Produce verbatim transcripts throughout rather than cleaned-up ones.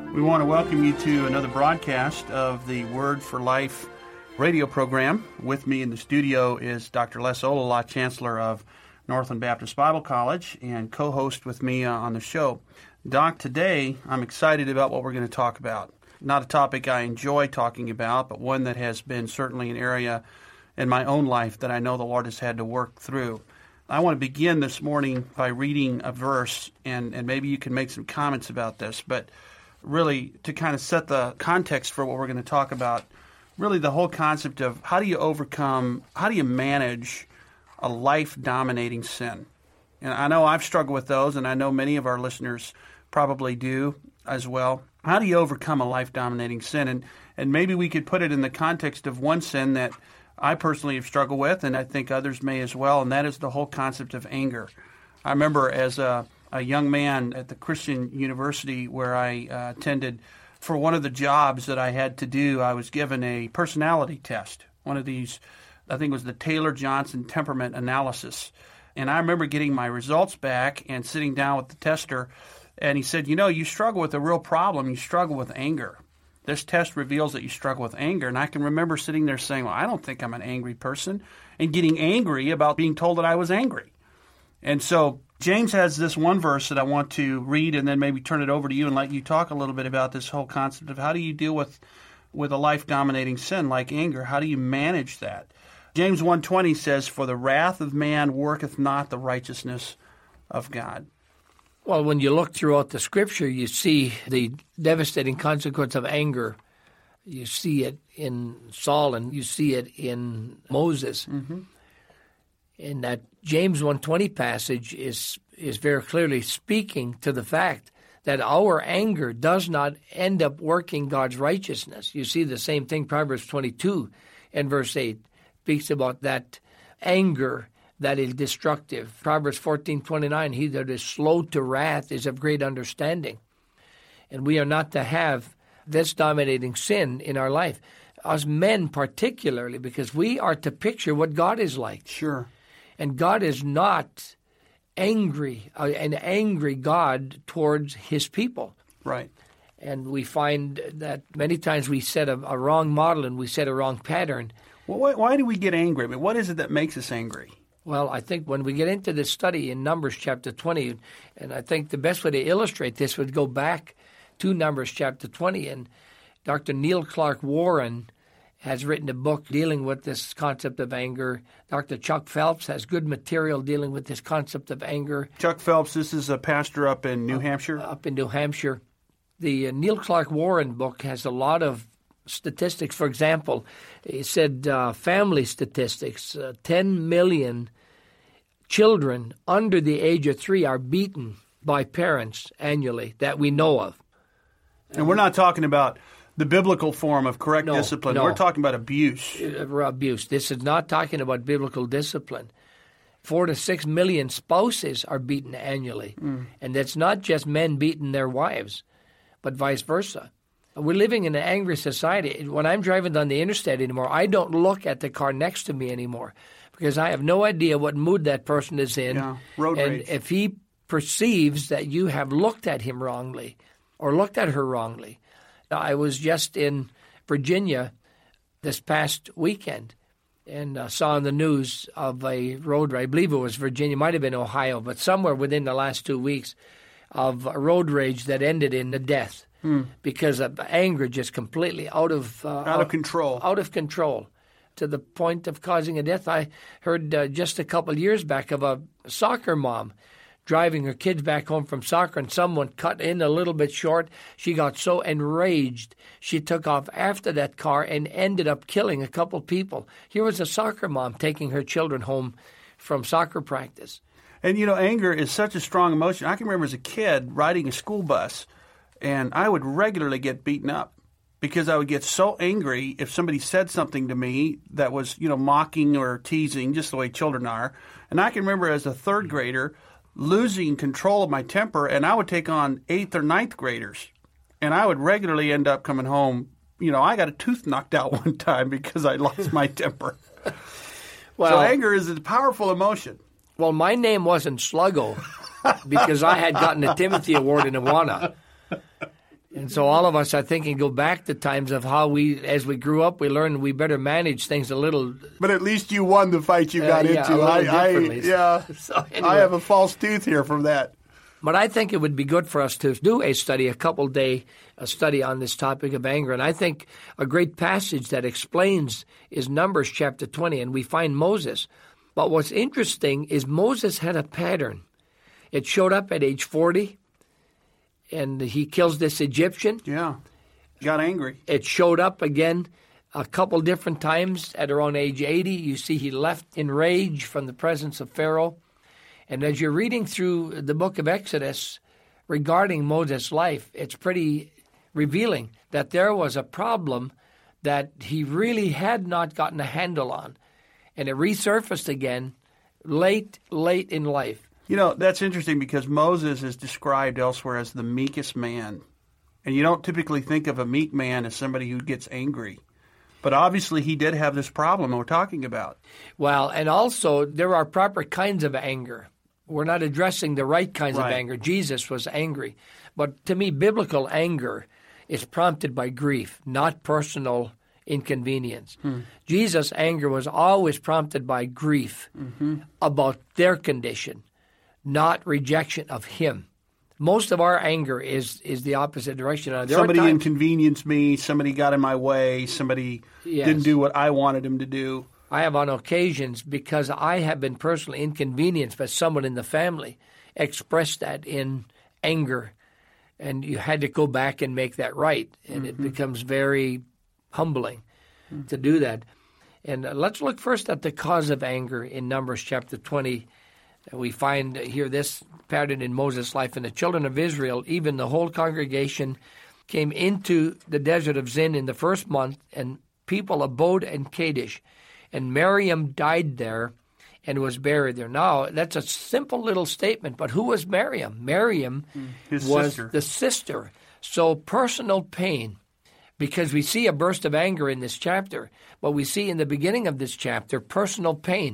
We want to welcome you to another broadcast of the Word for Life radio program. With me in the studio is Doctor Les Olalott, Chancellor of Northland Baptist Bible College, and co-host with me uh, on the show. Doc, today I'm excited about what we're going to talk about. Not a topic I enjoy talking about, but one that has been certainly an area in my own life that I know the Lord has had to work through. I want to begin this morning by reading a verse, and, and maybe you can make some comments about this, but really to kind of set the context for what we're going to talk about, really the whole concept of how do you overcome, how do you manage a life-dominating sin? And I know I've struggled with those, and I know many of our listeners probably do as well. How do you overcome a life-dominating sin? And and maybe we could put it in the context of one sin that I personally have struggled with, and I think others may as well, and that is the whole concept of anger. I remember as a a young man at the Christian university where I uh, attended, for one of the jobs that I had to do, I was given a personality test. One of these, I think it was the Taylor-Johnson temperament analysis. And I remember getting my results back and sitting down with the tester, and he said, you know, you struggle with a real problem. You struggle with anger. This test reveals that you struggle with anger. And I can remember sitting there saying, well, I don't think I'm an angry person, and getting angry about being told that I was angry. And so James has this one verse that I want to read and then maybe turn it over to you and let you talk a little bit about this whole concept of how do you deal with, with a life-dominating sin like anger? How do you manage that? James one twenty says, for the wrath of man worketh not the righteousness of God. Well, when you look throughout the Scripture, you see the devastating consequence of anger. You see it in Saul and you see it in Moses. Mm-hmm. And that James one twenty passage is is very clearly speaking to the fact that our anger does not end up working God's righteousness. You see the same thing, Proverbs twenty-two and verse eight speaks about that anger that is destructive. Proverbs fourteen twenty-nine, he that is slow to wrath is of great understanding. And we are not to have this dominating sin in our life. Us men particularly, because we are to picture what God is like. Sure. And God is not angry, uh, an angry God towards his people. Right. And we find that many times we set a, a wrong model and we set a wrong pattern. Well, why, why do we get angry? I mean, what is it that makes us angry? Well, I think when we get into this study in Numbers chapter twenty, and I think the best way to illustrate this would go back to Numbers chapter twenty, and Doctor Neil Clark Warren has written a book dealing with this concept of anger. Doctor Chuck Phelps has good material dealing with this concept of anger. Chuck Phelps, this is a pastor up in New up, Hampshire? Up in New Hampshire. The uh, Neil Clark Warren book has a lot of statistics. For example, he said uh, family statistics, uh, ten million children under the age of three are beaten by parents annually that we know of. And we're not talking about the biblical form of correct no, discipline. No. We're talking about abuse. Uh, abuse. This is not talking about biblical discipline. Four to six million spouses are beaten annually. Mm. And that's not just men beating their wives, but vice versa. We're living in an angry society. When I'm driving down the interstate anymore, I don't look at the car next to me anymore because I have no idea what mood that person is in. Yeah, road and rage. If he perceives that you have looked at him wrongly or looked at her wrongly. Now, I was just in Virginia this past weekend and uh, saw on the news of a road rage. I believe it was Virginia, might have been Ohio, but somewhere within the last two weeks of a road rage that ended in a death hmm. because of anger just completely out of uh, out, out of control, out of control, to the point of causing a death. I heard uh, just a couple of years back of a soccer mom driving her kids back home from soccer, and someone cut in a little bit short. She got so enraged, she took off after that car and ended up killing a couple people. Here was a soccer mom taking her children home from soccer practice. And, you know, anger is such a strong emotion. I can remember as a kid riding a school bus, and I would regularly get beaten up because I would get so angry if somebody said something to me that was, you know, mocking or teasing, just the way children are. And I can remember as a third grader losing control of my temper, and I would take on eighth or ninth graders. And I would regularly end up coming home, you know, I got a tooth knocked out one time because I lost my temper. Well, so anger is a powerful emotion. Well, my name wasn't Sluggo because I had gotten a Timothy Award in Awana. And so all of us, I think, can go back to times of how we, as we grew up, we learned we better manage things a little. But at least you won the fight you got uh, yeah, into. A little I, I, differently. yeah, So anyway. I have a false tooth here from that. But I think it would be good for us to do a study, a couple-day a study on this topic of anger. And I think a great passage that explains is Numbers chapter twenty, and we find Moses. But what's interesting is Moses had a pattern. It showed up at age forty, and he kills this Egyptian. Yeah, got angry. It showed up again a couple different times at around age eighty. You see he left in rage from the presence of Pharaoh. And as you're reading through the book of Exodus regarding Moses' life, it's pretty revealing that there was a problem that he really had not gotten a handle on. And it resurfaced again late, late in life. You know, that's interesting because Moses is described elsewhere as the meekest man. And you don't typically think of a meek man as somebody who gets angry. But obviously he did have this problem we're talking about. Well, and also there are proper kinds of anger. We're not addressing the right kinds Right. of anger. Jesus was angry. But to me, biblical anger is prompted by grief, not personal inconvenience. Hmm. Jesus' anger was always prompted by grief mm-hmm. about their condition, not rejection of him. Most of our anger is is the opposite direction. Now, there somebody are times, inconvenienced me, somebody got in my way, somebody yes. didn't do what I wanted him to do. I have on occasions, because I have been personally inconvenienced by someone in the family, expressed that in anger. And you had to go back and make that right. And mm-hmm. it becomes very humbling mm-hmm. to do that. And uh, let's look first at the cause of anger in Numbers chapter twenty. We find here this pattern in Moses' life. And the children of Israel, even the whole congregation, came into the desert of Zin in the first month, and people abode in Kadesh. And Miriam died there and was buried there. Now, that's a simple little statement, but who was Miriam? Miriam His was sister. the sister. So personal pain, because we see a burst of anger in this chapter, but we see in the beginning of this chapter personal pain.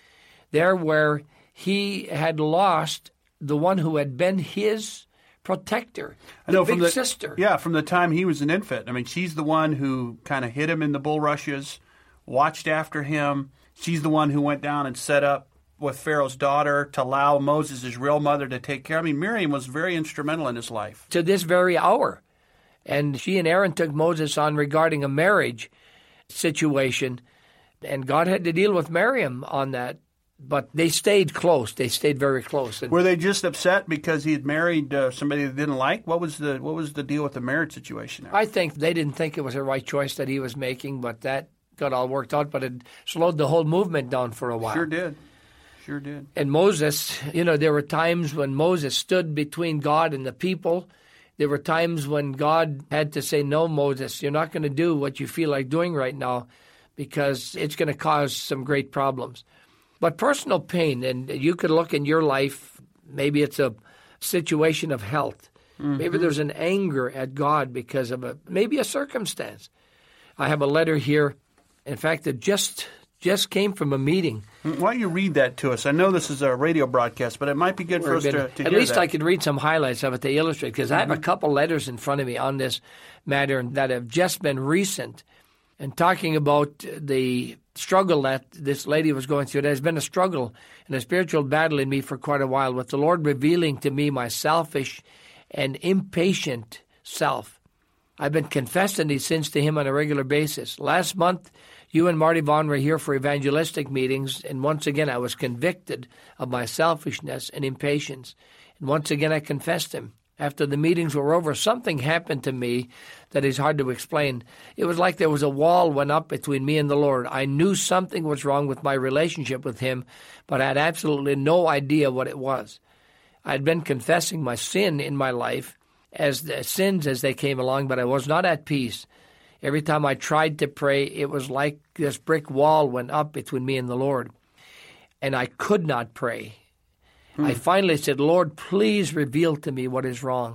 There where he had lost the one who had been his protector, the I know, big from the, sister. Yeah, from the time he was an infant. I mean, she's the one who kind of hid him in the bulrushes, watched after him. She's the one who went down and set up with Pharaoh's daughter to allow Moses, his real mother, to take care. I mean, Miriam was very instrumental in his life. To this very hour. And she and Aaron took Moses on regarding a marriage situation, and God had to deal with Miriam on that. But they stayed close. They stayed very close. And were they just upset because he had married uh, somebody they didn't like? What was the what was the deal with the marriage situation there? I think they didn't think it was the right choice that he was making, but that got all worked out. But it slowed the whole movement down for a while. Sure did. Sure did. And Moses, you know, there were times when Moses stood between God and the people. There were times when God had to say, no, Moses, you're not going to do what you feel like doing right now because it's going to cause some great problems. But personal pain, and you could look in your life, maybe it's a situation of health. Mm-hmm. Maybe there's an anger at God because of a maybe a circumstance. I have a letter here, in fact, that just just came from a meeting. Why don't you read that to us? I know this is a radio broadcast, but it might be good for us to, to At hear least that. I could read some highlights of it to illustrate, because mm-hmm. I have a couple letters in front of me on this matter that have just been recent, and talking about the struggle that this lady was going through. There's been a struggle and a spiritual battle in me for quite a while, with the Lord revealing to me my selfish and impatient self. I've been confessing these sins to him on a regular basis. Last month, you and Marty Vaughn were here for evangelistic meetings, and once again I was convicted of my selfishness and impatience. And once again I confessed him. After the meetings were over, something happened to me that is hard to explain. It was like there was a wall went up between me and the Lord. I knew something was wrong with my relationship with him, but I had absolutely no idea what it was. I had been confessing my sin in my life as the sins as they came along, but I was not at peace. Every time I tried to pray, it was like this brick wall went up between me and the Lord, and I could not pray. Hmm. I finally said, Lord, please reveal to me what is wrong.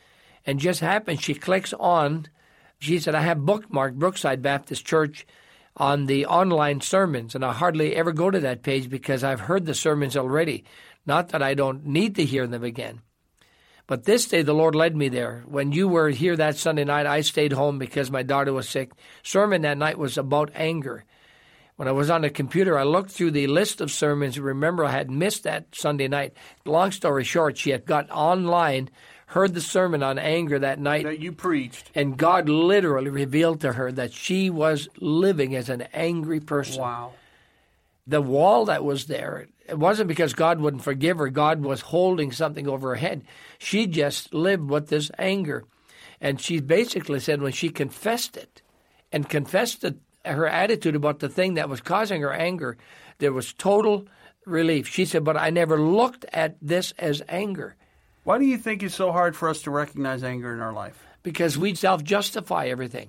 And just happened, she clicks on, she said, I have bookmarked Brookside Baptist Church on the online sermons, and I hardly ever go to that page because I've heard the sermons already. Not that I don't need to hear them again. But this day the Lord led me there. When you were here that Sunday night, I stayed home because my daughter was sick. Sermon that night was about anger. When I was on the computer, I looked through the list of sermons. Remember, I had missed that Sunday night. Long story short, she had got online, heard the sermon on anger that night. That you preached. And God literally revealed to her that she was living as an angry person. Wow. The wall that was there, it wasn't because God wouldn't forgive her. God was holding something over her head. She just lived with this anger. And she basically said when she confessed it and confessed it, her attitude about the thing that was causing her anger, there was total relief. She said, but I never looked at this as anger. Why do you think it's so hard for us to recognize anger in our life? Because we self-justify everything.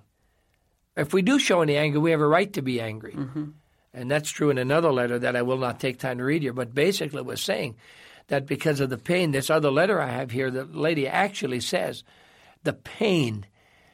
If we do show any anger, we have a right to be angry. Mm-hmm. And that's true in another letter that I will not take time to read here, but basically it was saying that because of the pain, this other letter I have here, the lady actually says, the pain,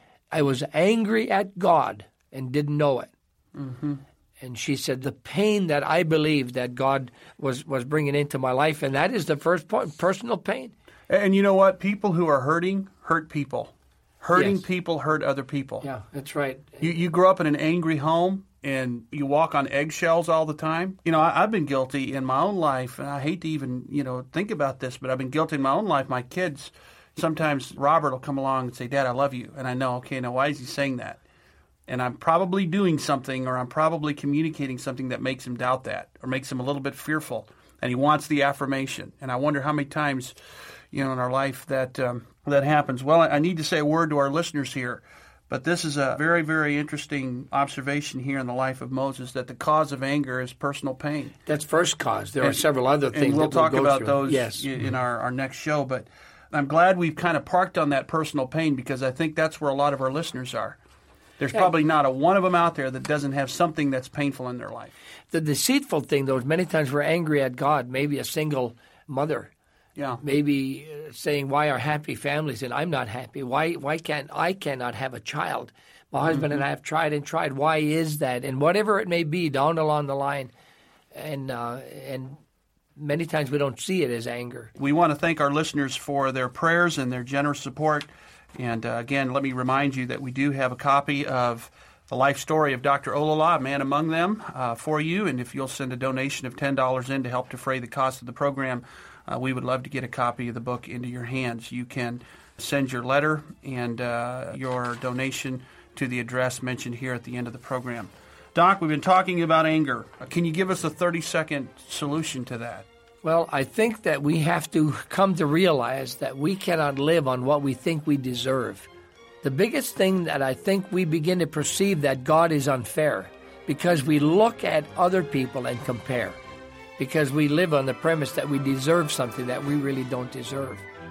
I was angry at God and didn't know it. Mm-hmm. And she said, the pain that I believed that God was, was bringing into my life, and that is the first point, personal pain. And you know what? People who are hurting, hurt people. Hurting Yes. people hurt other people. Yeah, that's right. You, you grow up in an angry home and you walk on eggshells all the time. You know, I, I've been guilty in my own life, and I hate to even, you know, think about this, but I've been guilty in my own life. My kids, sometimes Robert will come along and say, Dad, I love you. And I know, okay, now why is he saying that? And I'm probably doing something, or I'm probably communicating something that makes him doubt that, or makes him a little bit fearful, and he wants the affirmation. And I wonder how many times, you know, in our life that um, that happens. Well, I need to say a word to our listeners here, but this is a very, very interesting observation here in the life of Moses, that the cause of anger is personal pain. That's first cause. There and, are several other things and we'll that talk we'll go about through. those Yes. in Mm-hmm. our, our next show. But I'm glad we've kind of parked on that personal pain, because I think that's where a lot of our listeners are. There's probably not a one of them out there that doesn't have something that's painful in their life. The deceitful thing, though, is many times we're angry at God, maybe a single mother. Yeah. Maybe uh, saying, why are happy families and I'm not happy? Why why can't I cannot have a child? My husband Mm-hmm. and I have tried and tried. Why is that? And whatever it may be down along the line. And uh, and many times we don't see it as anger. We want to thank our listeners for their prayers and their generous support. And uh, again, let me remind you that we do have a copy of the life story of Doctor Olala, a man among them, uh, for you. And if you'll send a donation of ten dollars in to help defray the cost of the program, uh, we would love to get a copy of the book into your hands. You can send your letter and uh, your donation to the address mentioned here at the end of the program. Doc, we've been talking about anger. Uh, can you give us a thirty-second solution to that? Well, I think that we have to come to realize that we cannot live on what we think we deserve. The biggest thing that I think we begin to perceive that God is unfair because we look at other people and compare, because we live on the premise that we deserve something that we really don't deserve.